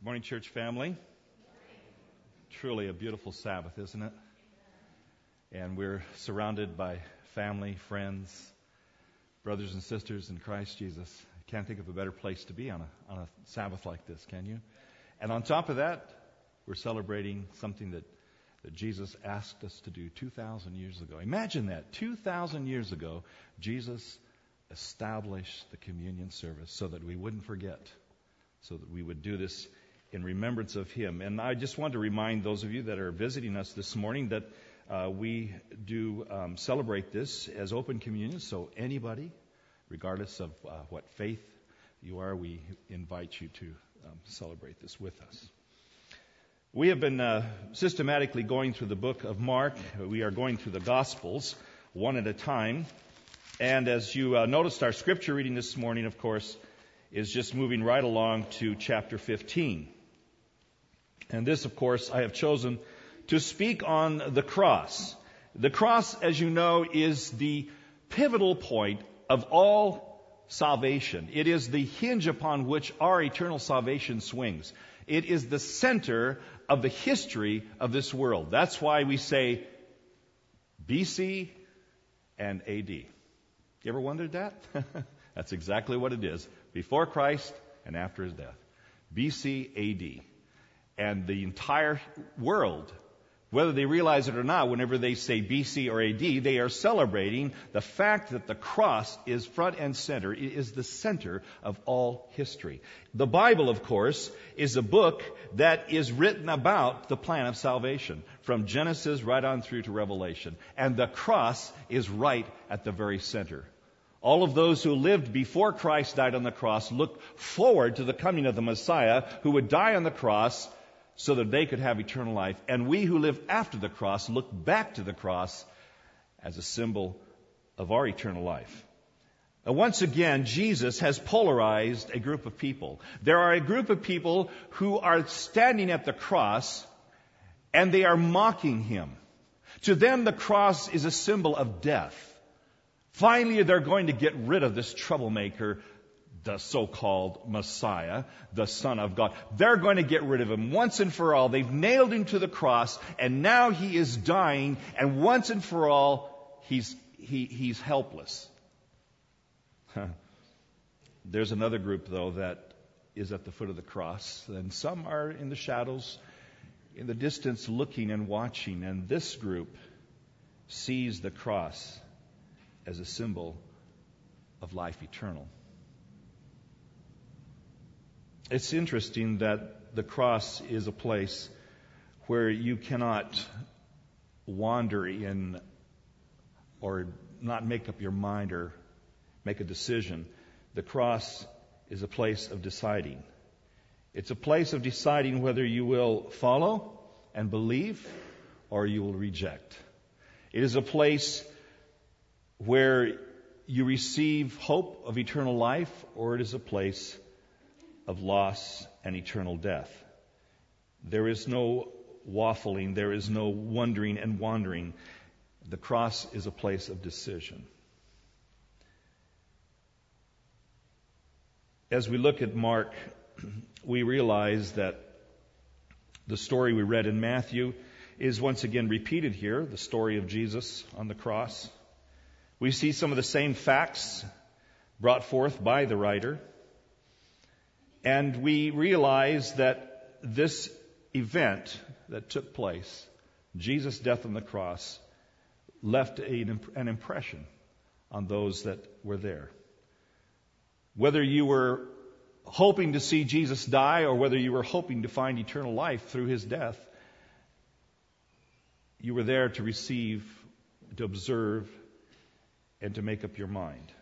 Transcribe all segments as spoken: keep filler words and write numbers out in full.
Morning, church family. Truly a beautiful Sabbath, isn't it? And we're surrounded by family, friends, brothers and sisters in Christ Jesus. I can't think of a better place to be on a on a Sabbath like this, can you? And on top of that, we're celebrating something that, that Jesus asked us to do two thousand years ago. Imagine that. two thousand years ago, Jesus established the communion service so that we wouldn't forget, so that we would do this in remembrance of Him. And I just want to remind those of you that are visiting us this morning that uh, we do um, celebrate this as open communion. So anybody, regardless of uh, what faith you are, we invite you to um, celebrate this with us. We have been uh, systematically going through the book of Mark. We are going through the Gospels one at a time. And as you uh, noticed, our scripture reading this morning, of course, is just moving right along to chapter fifteen. And this, of course, I have chosen to speak on the cross. The cross, as you know, is the pivotal point of all salvation. It is the hinge upon which our eternal salvation swings. It is the center of the history of this world. That's why we say B C and A D. You ever wondered that? That's exactly what it is. Before Christ and after His death. B C A D. And the entire world, whether they realize it or not, whenever they say B C or A D, they are celebrating the fact that the cross is front and center. It is the center of all history. The Bible, of course, is a book that is written about the plan of salvation, from Genesis right on through to Revelation. And the cross is right at the very center. All of those who lived before Christ died on the cross looked forward to the coming of the Messiah who would die on the cross so that they could have eternal life. And we who live after the cross look back to the cross as a symbol of our eternal life. Now, once again, Jesus has polarized a group of people. There are a group of people who are standing at the cross and they are mocking Him. To them, the cross is a symbol of death. Finally, they're going to get rid of this troublemaker, the so-called Messiah, the Son of God. They're going to get rid of Him once and for all. They've nailed Him to the cross, and now He is dying, and once and for all, He's he, he's helpless. There's another group, though, that is at the foot of the cross, and some are in the shadows, in the distance, looking and watching, and this group sees the cross as a symbol of life eternal. It's interesting that the cross is a place where you cannot wander in or not make up your mind or make a decision. The cross is a place of deciding. It's a place of deciding whether you will follow and believe or you will reject. It is a place where you receive hope of eternal life, or it is a place of loss and eternal death. There is no waffling, there is no wondering and wandering. The cross is a place of decision. As we look at Mark, we realize that the story we read in Matthew is once again repeated here, the story of Jesus on the cross. We see some of the same facts brought forth by the writer. And we realize that this event that took place, Jesus' death on the cross, left a, an impression on those that were there. Whether you were hoping to see Jesus die or whether you were hoping to find eternal life through His death, you were there to receive, to observe, and to make up your mind.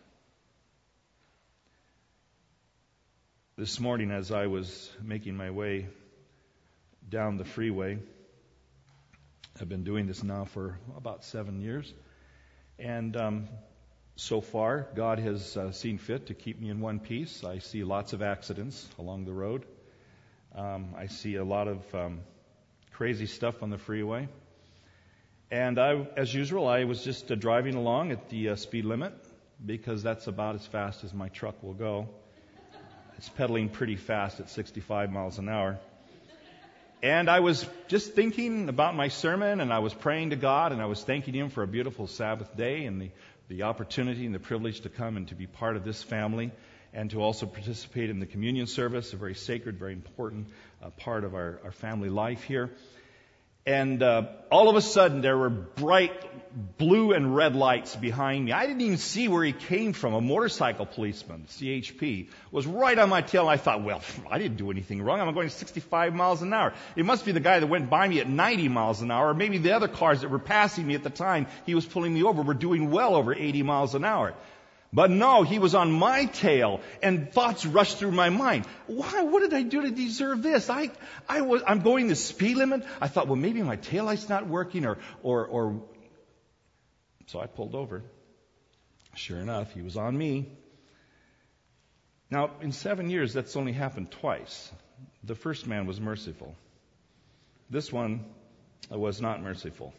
This morning, as I was making my way down the freeway, I've been doing this now for about seven years, and um, so far, God has uh, seen fit to keep me in one piece. I see lots of accidents along the road. Um, I see a lot of um, crazy stuff on the freeway. And I, as usual, I was just uh, driving along at the uh, speed limit because that's about as fast as my truck will go. was pedaling pretty fast at sixty-five miles an hour. And I was just thinking about my sermon, and I was praying to God, and I was thanking Him for a beautiful Sabbath day and the, the opportunity and the privilege to come and to be part of this family and to also participate in the communion service, a very sacred, very important uh, part of our, our family life here. And uh, all of a sudden, there were bright blue and red lights behind me. I didn't even see where he came from. A motorcycle policeman, C H P, was right on my tail. I thought, well, I didn't do anything wrong. I'm going sixty-five miles an hour. It must be the guy that went by me at ninety miles an hour, or maybe the other cars that were passing me at the time he was pulling me over were doing well over eighty miles an hour. But no, he was on my tail, and thoughts rushed through my mind. Why? What did I do to deserve this? I, I was, I'm going the speed limit. I thought, well, maybe my taillight's not working, or, or, or. So I pulled over. Sure enough, he was on me. Now, in seven years, that's only happened twice. The first man was merciful. This one was not merciful.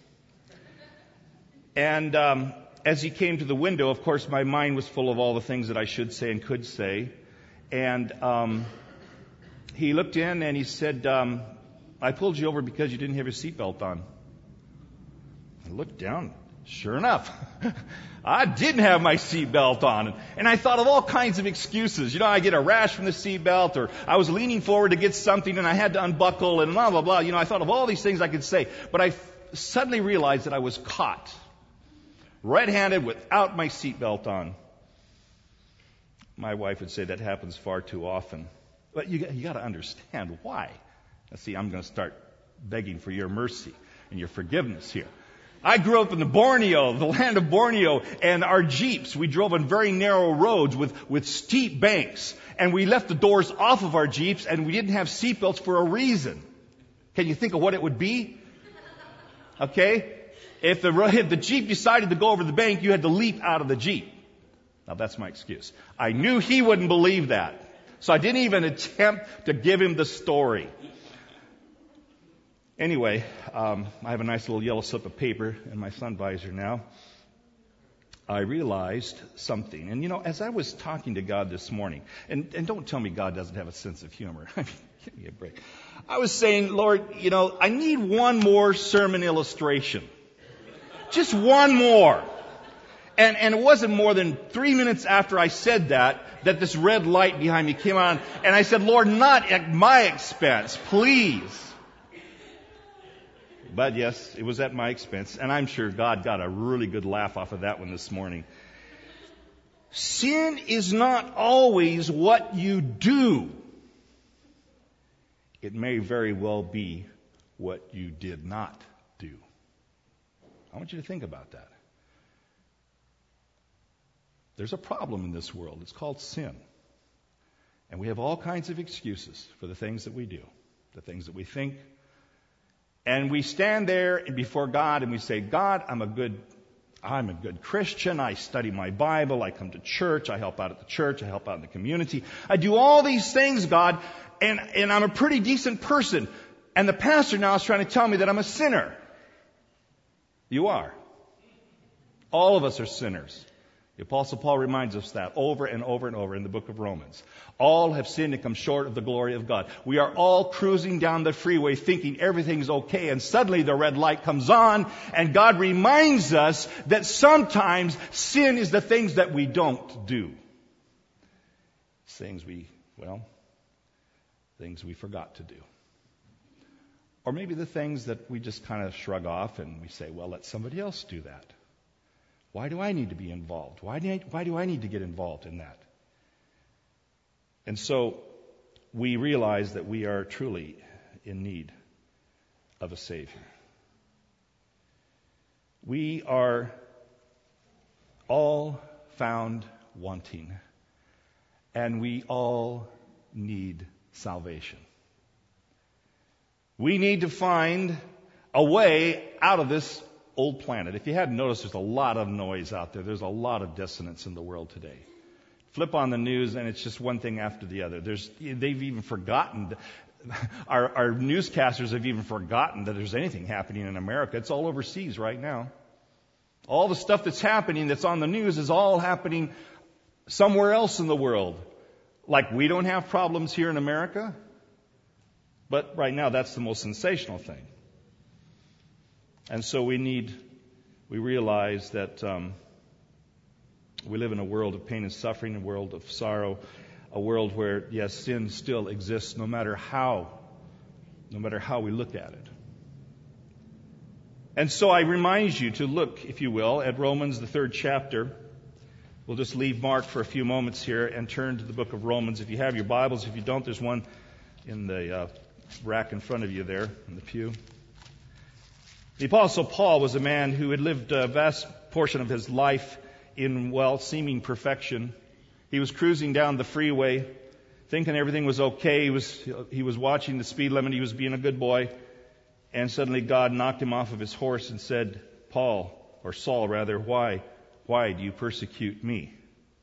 And, um, as he came to the window, of course, my mind was full of all the things that I should say and could say. And um, he looked in and he said, um, I pulled you over because you didn't have your seatbelt on. I looked down. Sure enough, I didn't have my seatbelt on. And I thought of all kinds of excuses. You know, I get a rash from the seatbelt, or I was leaning forward to get something and I had to unbuckle and blah, blah, blah. You know, I thought of all these things I could say. But I f- suddenly realized that I was caught red-handed without my seatbelt on. My wife would say that happens far too often. But you, you got to understand why. Now, see, I'm going to start begging for your mercy and your forgiveness here. I grew up in the Borneo, the land of Borneo, and our Jeeps, we drove on very narrow roads with, with steep banks. And we left the doors off of our Jeeps, and we didn't have seatbelts for a reason. Can you think of what it would be? Okay? If the, if the Jeep decided to go over the bank, you had to leap out of the Jeep. Now, that's my excuse. I knew he wouldn't believe that. So I didn't even attempt to give him the story. Anyway, um, I have a nice little yellow slip of paper in my sun visor now. I realized something. And, you know, as I was talking to God this morning, and, and don't tell me God doesn't have a sense of humor. I mean, give me a break. I was saying, Lord, you know, I need one more sermon illustration. Just one more. And, and it wasn't more than three minutes after I said that, that this red light behind me came on. And I said, Lord, not at my expense, please. But yes, it was at my expense. And I'm sure God got a really good laugh off of that one this morning. Sin is not always what you do. It may very well be what you did not do. I want you to think about that. There's a problem in this world. It's called sin. And we have all kinds of excuses for the things that we do, the things that we think. And we stand there before God and we say, God, I'm a good, I'm a good Christian. I study my Bible. I come to church. I help out at the church. I help out in the community. I do all these things, God, and, and I'm a pretty decent person. And the pastor now is trying to tell me that I'm a sinner. You are. All of us are sinners. The Apostle Paul reminds us that over and over and over in the book of Romans. All have sinned and come short of the glory of God. We are all cruising down the freeway thinking everything's okay, and suddenly the red light comes on, and God reminds us that sometimes sin is the things that we don't do. Things we, well, things we forgot to do. Or maybe the things that we just kind of shrug off and we say, well, let somebody else do that. Why do I need to be involved? Why do I, why do I need to get involved in that? And so we realize that we are truly in need of a Savior. We are all found wanting, and we all need salvation. We need to find a way out of this old planet. If you hadn't noticed, there's a lot of noise out there. There's a lot of dissonance in the world today. Flip on the news, and it's just one thing after the other. There's, they've even forgotten, our, our newscasters have even forgotten that there's anything happening in America. It's all overseas right now. All the stuff that's happening that's on the news is all happening somewhere else in the world. Like we don't have problems here in America? But right now, that's the most sensational thing. And so we need, we realize that um, we live in a world of pain and suffering, a world of sorrow, a world where, yes, sin still exists no matter how, no matter how we look at it. And so I remind you to look, if you will, at Romans, the third chapter. We'll just leave Mark for a few moments here and turn to the book of Romans. If you have your Bibles, if you don't, there's one in the uh, rack in front of you there in the pew. The Apostle Paul was a man who had lived a vast portion of his life in, well, seeming perfection. He was cruising down the freeway, thinking everything was okay. He was, he was watching the speed limit. He was being a good boy. And suddenly God knocked him off of his horse and said, Paul, or Saul rather, why, why do you persecute me?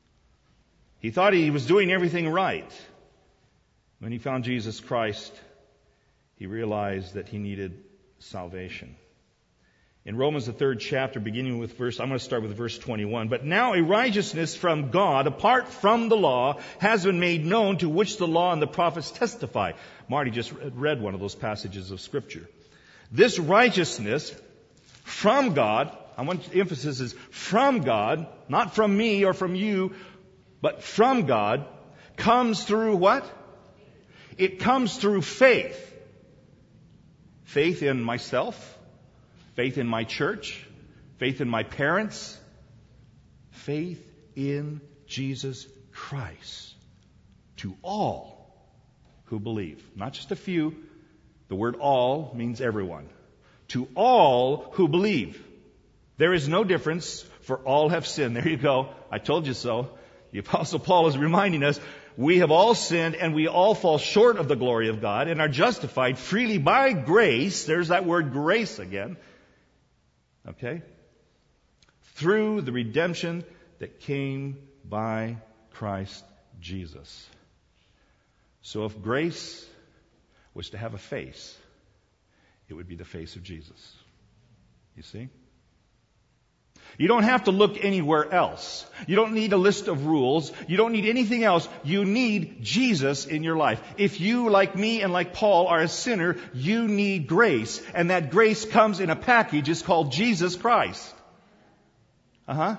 He thought he was doing everything right. When he found Jesus Christ, he realized that he needed salvation. In Romans, the third chapter, beginning with verse, I'm going to start with verse twenty-one. But now a righteousness from God, apart from the law, has been made known, to which the law and the prophets testify. Marty just read one of those passages of Scripture. This righteousness from God, I want the emphasis is from God, not from me or from you, but from God, comes through what? It comes through faith. Faith in myself, faith in my church, faith in my parents, faith in Jesus Christ to all who believe. Not just a few. The word all means everyone. To all who believe. There is no difference, for all have sinned. There you go. I told you so. The Apostle Paul is reminding us, we have all sinned and we all fall short of the glory of God and are justified freely by grace. There's that word grace again. Okay? Through the redemption that came by Christ Jesus. So if grace was to have a face, it would be the face of Jesus. You see? You don't have to look anywhere else. You don't need a list of rules. You don't need anything else. You need Jesus in your life. If you, like me and like Paul, are a sinner, you need grace. And that grace comes in a package. It's called Jesus Christ. Uh-huh.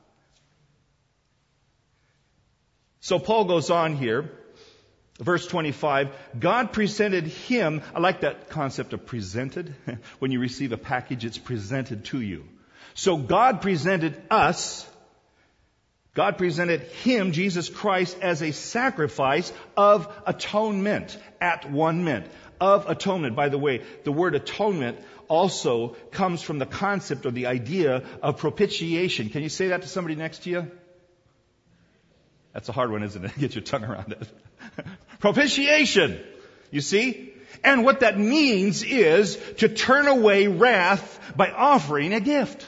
So Paul goes on here. Verse twenty-five, God presented him. I like that concept of presented. When you receive a package, it's presented to you. So God presented us, God presented him, Jesus Christ, as a sacrifice of atonement. At one mint. Of atonement. By the way, the word atonement also comes from the concept or the idea of propitiation. Can you say that to somebody next to you? That's a hard one, isn't it? Get your tongue around it. Propitiation. You see? And what that means is to turn away wrath by offering a gift.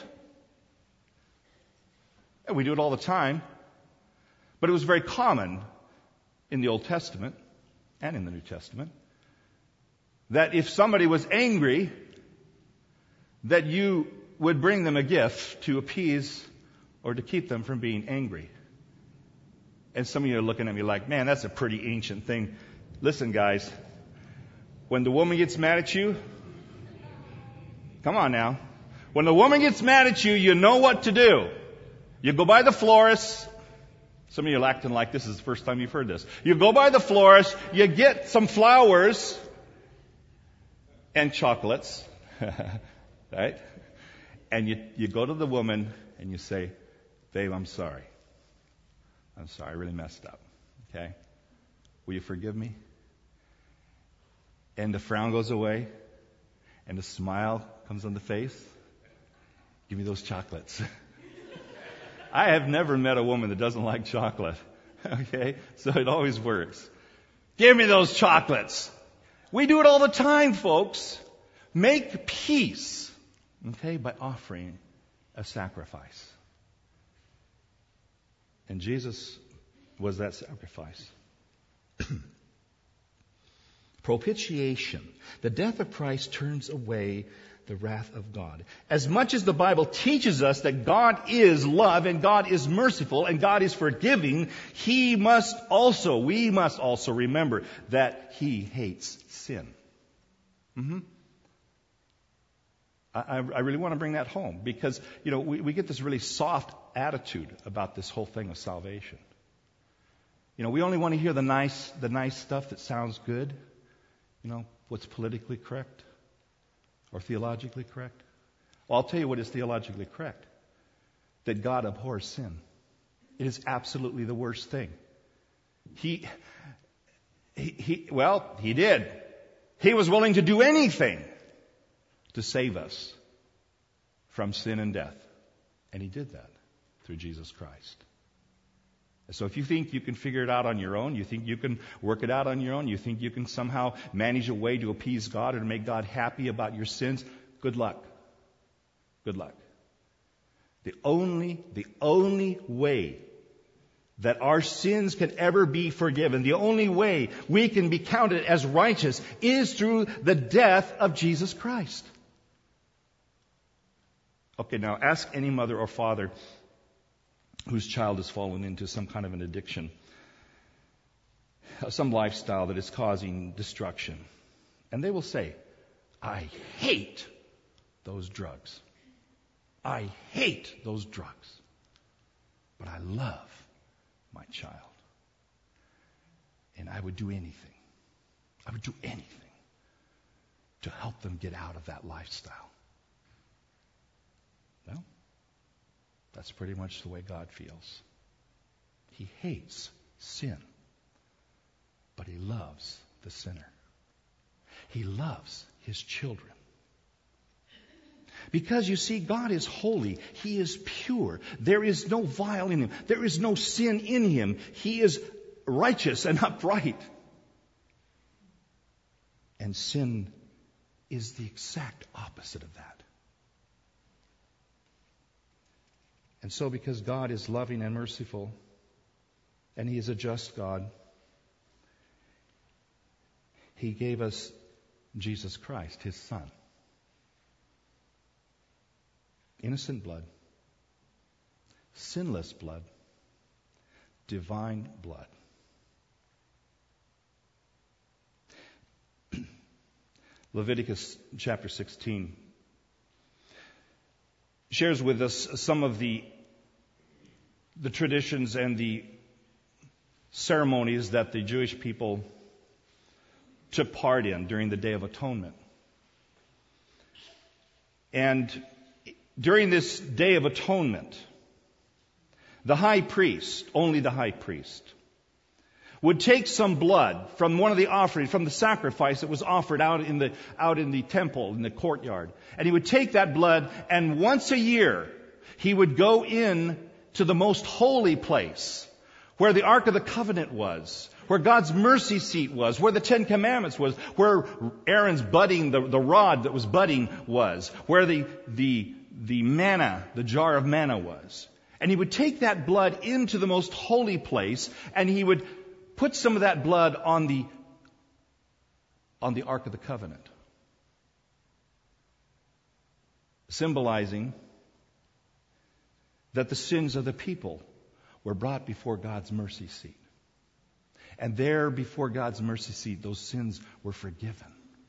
And we do it all the time. But it was very common in the Old Testament and in the New Testament that if somebody was angry, that you would bring them a gift to appease or to keep them from being angry. And some of you are looking at me like, man, that's a pretty ancient thing. Listen, guys, when the woman gets mad at you, come on now. When the woman gets mad at you, you know what to do. You go by the florist. Some of you are acting like this is the first time you've heard this. You go by the florist, you get some flowers and chocolates, right? And you, you go to the woman and you say, babe, I'm sorry. I'm sorry, I really messed up. Okay? Will you forgive me? And the frown goes away, and the smile comes on the face. Give me those chocolates. I have never met a woman that doesn't like chocolate. Okay? So it always works. Give me those chocolates. We do it all the time, folks. Make peace, okay, by offering a sacrifice. And Jesus was that sacrifice. Propitiation. The death of Christ turns away the wrath of God. As much as the Bible teaches us that God is love and God is merciful and God is forgiving, He must also, we must also remember that He hates sin. Mm-hmm. I, I really want to bring that home because, you know, we, we get this really soft attitude about this whole thing of salvation. You know, we only want to hear the nice, the nice stuff that sounds good. You know, what's politically correct or theologically correct. Well, I'll tell you what is theologically correct. That God abhors sin. It is absolutely the worst thing. He, he, he well, He did. He was willing to do anything to save us from sin and death. And He did that through Jesus Christ. So if you think you can figure it out on your own, you think you can work it out on your own, you think you can somehow manage a way to appease God or to make God happy about your sins, good luck. Good luck. The only, the only way that our sins can ever be forgiven, the only way we can be counted as righteous is through the death of Jesus Christ. Okay, now ask any mother or father whose child has fallen into some kind of an addiction, some lifestyle that is causing destruction. And they will say, I hate those drugs. I hate those drugs. But I love my child. And I would do anything. I would do anything to help them get out of that lifestyle. Well, that's pretty much the way God feels. He hates sin, but He loves the sinner. He loves His children. Because you see, God is holy. He is pure. There is no vile in Him. There is no sin in Him. He is righteous and upright. And sin is the exact opposite of that. And so because God is loving and merciful, and He is a just God, He gave us Jesus Christ, His Son. Innocent blood, sinless blood, divine blood. Leviticus chapter sixteen shares with us some of the the traditions and the ceremonies that the Jewish people took part in during the Day of Atonement. And during this Day of Atonement, the high priest, only the high priest, would take some blood from one of the offerings, from the sacrifice that was offered out in the out in the temple, in the courtyard. And he would take that blood, and once a year, he would go in to the most holy place, where the Ark of the Covenant was, where God's mercy seat was, where the Ten Commandments was, where Aaron's budding, the, the rod that was budding was, where the, the, the manna, the jar of manna was. And he would take that blood into the most holy place, and he would put some of that blood on the, on the Ark of the Covenant, symbolizing that the sins of the people were brought before God's mercy seat. And there before God's mercy seat, those sins were forgiven.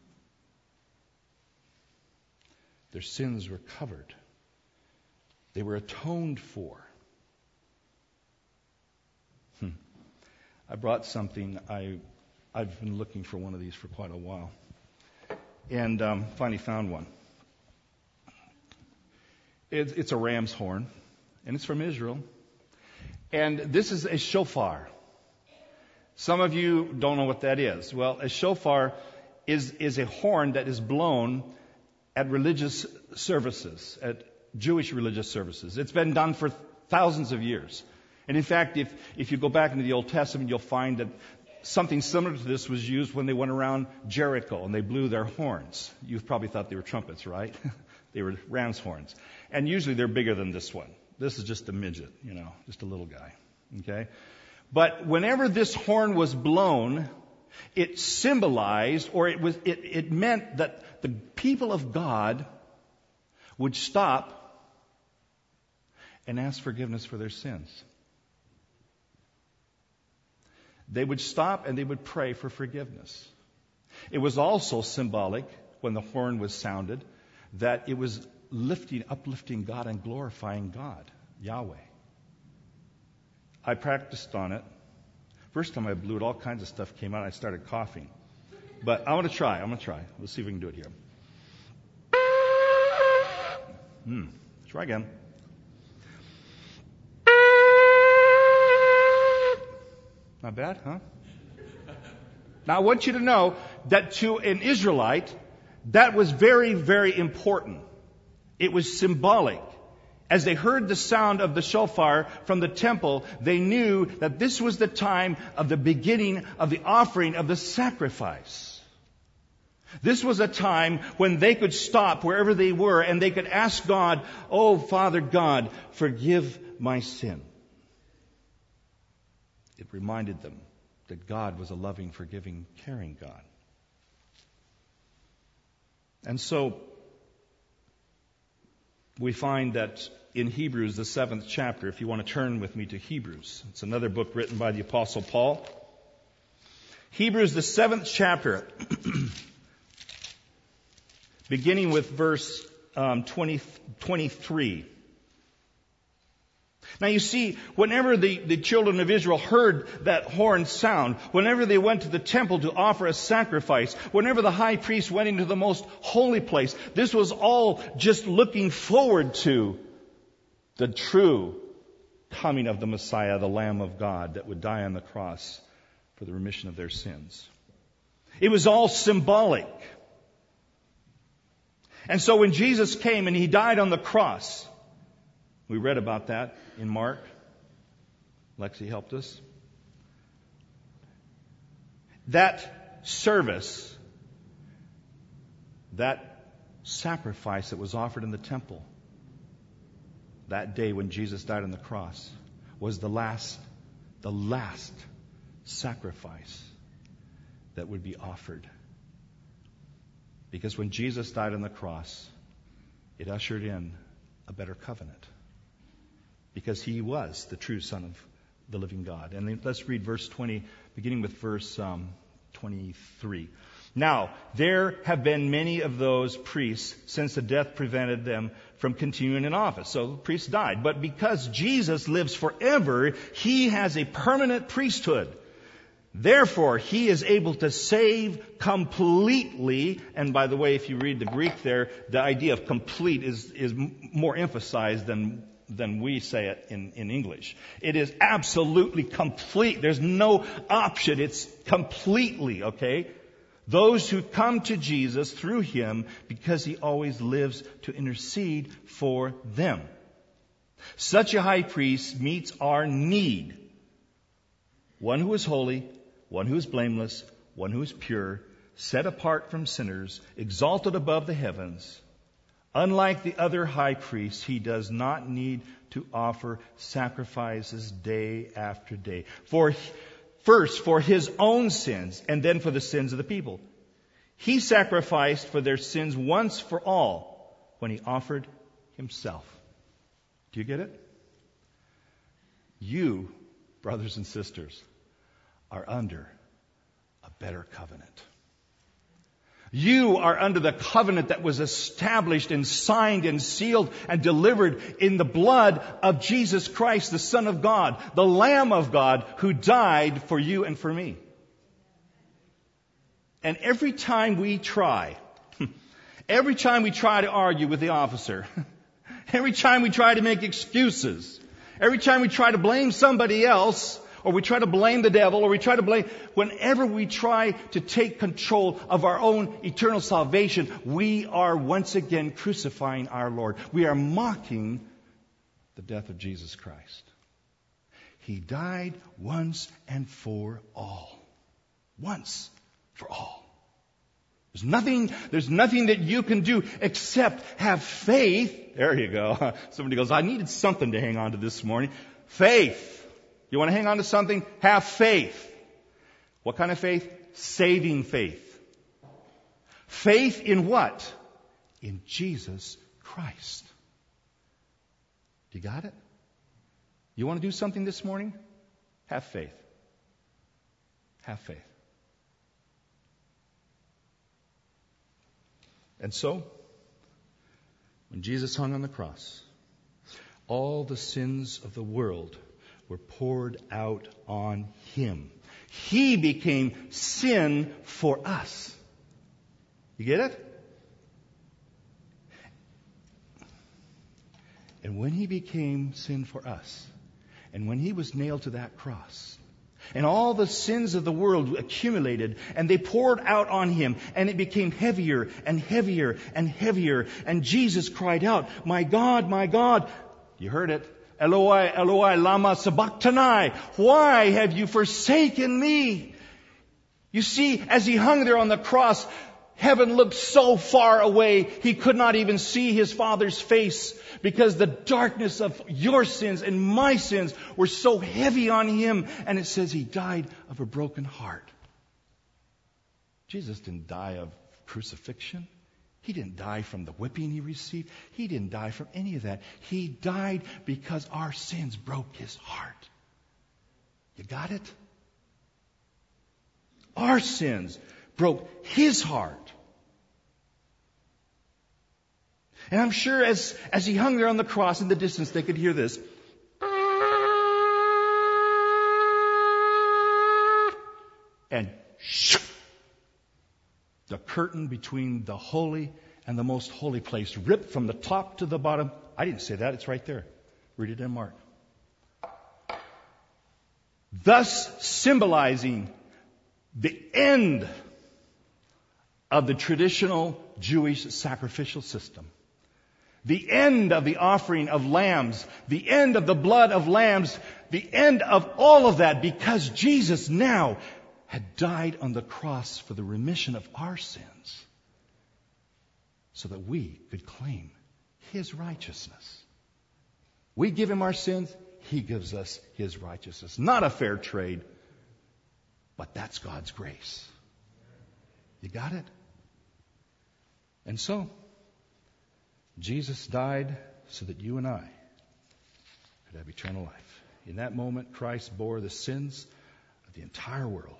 Their sins were covered. They were atoned for. Hmm. I brought something. I, I've been looking for one of these for quite a while. And um, finally found one. It's, it's a ram's horn. And it's from Israel. And this is a shofar. Some of you don't know what that is. Well, a shofar is, is a horn that is blown at religious services, at Jewish religious services. It's been done for thousands of years. And in fact, if, if you go back into the Old Testament, you'll find that something similar to this was used when they went around Jericho and they blew their horns. You've probably thought they were trumpets, right? They were ram's horns. And usually they're bigger than this one. This is just a midget, you know, just a little guy. Okay? But whenever this horn was blown, it symbolized, or it was, it, it meant that the people of God would stop and ask forgiveness for their sins. They would stop and they would pray for forgiveness. It was also symbolic, when the horn was sounded, that it was lifting, uplifting God and glorifying God, Yahweh. I practiced on it. First time I blew it, all kinds of stuff came out. I started coughing. But I want to try. I'm going to try. Let's see if we can do it here. Hmm. Try again. Not bad, huh? Now I want you to know that to an Israelite, that was very, very important. It was symbolic. As they heard the sound of the shofar from the temple, they knew that this was the time of the beginning of the offering of the sacrifice. This was a time when they could stop wherever they were and they could ask God, "Oh, Father God, forgive my sin." It reminded them that God was a loving, forgiving, caring God. And so, we find that in Hebrews, the seventh chapter, if you want to turn with me to Hebrews, it's another book written by the Apostle Paul. Hebrews, the seventh chapter, beginning with verse um, twenty, twenty-three. Now you see, whenever the, the children of Israel heard that horn sound, whenever they went to the temple to offer a sacrifice, whenever the high priest went into the most holy place, this was all just looking forward to the true coming of the Messiah, the Lamb of God that would die on the cross for the remission of their sins. It was all symbolic. And so when Jesus came and He died on the cross, we read about that in Mark. Lexi helped us. That service, that sacrifice that was offered in the temple that day when Jesus died on the cross was the last, the last sacrifice that would be offered. Because when Jesus died on the cross, it ushered in a better covenant. Because He was the true Son of the living God. And then let's read verse twenty, beginning with verse um, twenty-three. Now, there have been many of those priests since the death prevented them from continuing in office. So the priests died. But because Jesus lives forever, He has a permanent priesthood. Therefore, He is able to save completely. And by the way, if you read the Greek there, the idea of complete is, is more emphasized than than we say it in, in English. It is absolutely complete. There's no option. It's completely, okay? Those who come to Jesus through Him because He always lives to intercede for them. Such a high priest meets our need. One who is holy, one who is blameless, one who is pure, set apart from sinners, exalted above the heavens. Unlike the other high priests, He does not need to offer sacrifices day after day. For first, for His own sins, and then for the sins of the people. He sacrificed for their sins once for all when He offered Himself. Do you get it? You, brothers and sisters, are under a better covenant. You are under the covenant that was established and signed and sealed and delivered in the blood of Jesus Christ, the Son of God, the Lamb of God, who died for you and for me. And every time we try, every time we try to argue with the officer, every time we try to make excuses, every time we try to blame somebody else, or we try to blame the devil, or we try to blame, whenever we try to take control of our own eternal salvation, we are once again crucifying our Lord. We are mocking the death of Jesus Christ. He died once and for all. Once for all. There's nothing, there's nothing that you can do except have faith. There you go. Somebody goes, I needed something to hang on to this morning. Faith. You want to hang on to something? Have faith. What kind of faith? Saving faith. Faith in what? In Jesus Christ. You got it? You want to do something this morning? Have faith. Have faith. And so, when Jesus hung on the cross, all the sins of the world were poured out on Him. He became sin for us. You get it? And when He became sin for us, and when He was nailed to that cross, and all the sins of the world accumulated, and they poured out on Him, and it became heavier and heavier and heavier, and Jesus cried out, "My God, my God," you heard it, "Eloi, Eloi, lama sabachthani, why have you forsaken me?" You see, as He hung there on the cross, heaven looked so far away, He could not even see His Father's face, because the darkness of your sins and my sins were so heavy on Him. And it says He died of a broken heart. Jesus didn't die of crucifixion. He didn't die from the whipping He received. He didn't die from any of that. He died because our sins broke His heart. You got it? Our sins broke His heart. And I'm sure as, as He hung there on the cross in the distance, they could hear this. And shoo, the curtain between the holy and the most holy place ripped from the top to the bottom. I didn't say that. It's right there. Read it in Mark. Thus symbolizing the end of the traditional Jewish sacrificial system. The end of the offering of lambs, the end of the blood of lambs, the end of all of that, because Jesus now had died on the cross for the remission of our sins, so that we could claim His righteousness. We give Him our sins, He gives us His righteousness. Not a fair trade, but that's God's grace. You got it? And so, Jesus died so that you and I could have eternal life. In that moment, Christ bore the sins of the entire world.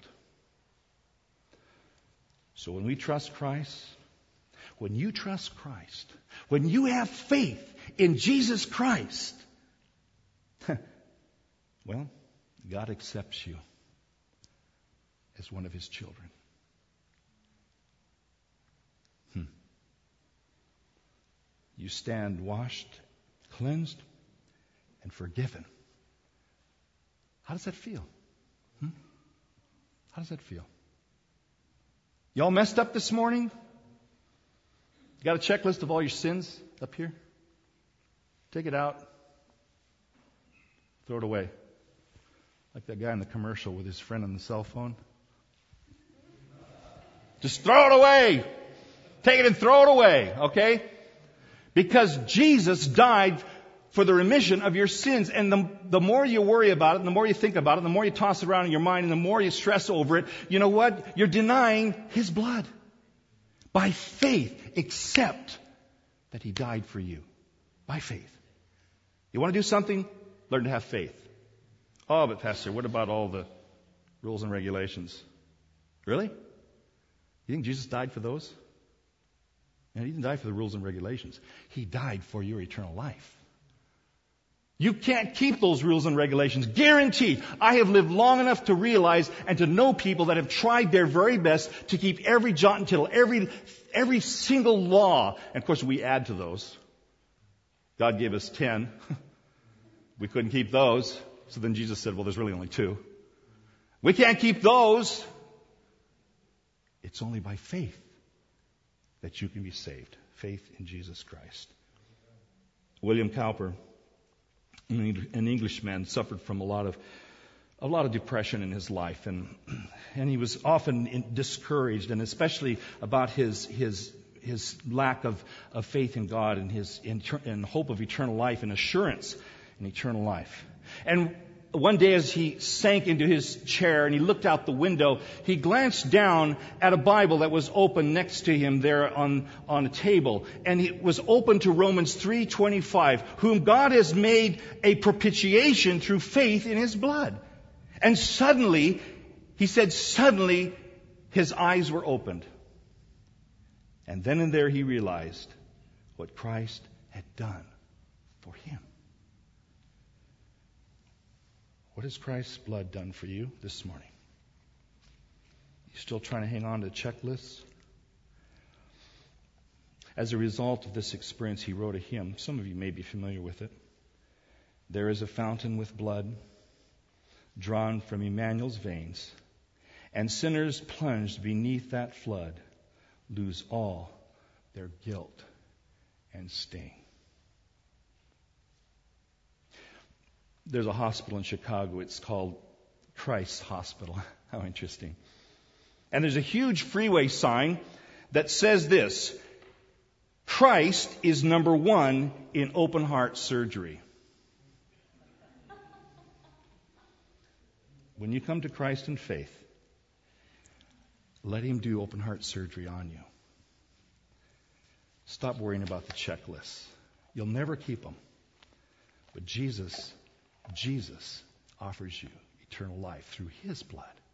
So when we trust Christ, when you trust Christ, when you have faith in Jesus Christ, well, God accepts you as one of His children. Hmm. You stand washed, cleansed, and forgiven. How does that feel? Hmm? How does that feel? Y'all messed up this morning? You got a checklist of all your sins up here? Take it out. Throw it away. Like that guy in the commercial with his friend on the cell phone. Just throw it away. Take it and throw it away, okay? Because Jesus died for the remission of your sins. And the, the more you worry about it, and the more you think about it, the more you toss it around in your mind, and the more you stress over it, you know what? You're denying His blood. By faith, accept that He died for you. By faith. You want to do something? Learn to have faith. Oh, but Pastor, what about all the rules and regulations? Really? You think Jesus died for those? No, He didn't die for the rules and regulations. He died for your eternal life. You can't keep those rules and regulations. Guaranteed. I have lived long enough to realize and to know people that have tried their very best to keep every jot and tittle, every, every single law. And of course, we add to those. God gave us ten. We couldn't keep those. So then Jesus said, well, there's really only two. We can't keep those. It's only by faith that you can be saved. Faith in Jesus Christ. William Cowper, an Englishman, suffered from a lot of a lot of depression in his life, and and he was often in, discouraged, and especially about his his his lack of, of faith in God and his in, in hope of eternal life and assurance in eternal life. And one day as he sank into his chair and he looked out the window, he glanced down at a Bible that was open next to him there on, on a table. And it was open to Romans three twenty-five, whom God has made a propitiation through faith in his blood. And suddenly, he said, suddenly, his eyes were opened. And then and there he realized what Christ had done for him. What has Christ's blood done for you this morning? You still trying to hang on to checklists? As a result of this experience, he wrote a hymn. Some of you may be familiar with it. There is a fountain with blood drawn from Emmanuel's veins, and sinners plunged beneath that flood lose all their guilt and stain. There's a hospital in Chicago. It's called Christ's Hospital. How interesting. And there's a huge freeway sign that says this: Christ is number one in open heart surgery. When you come to Christ in faith, let him do open heart surgery on you. Stop worrying about the checklists. You'll never keep them. But Jesus, Jesus offers you eternal life through his blood.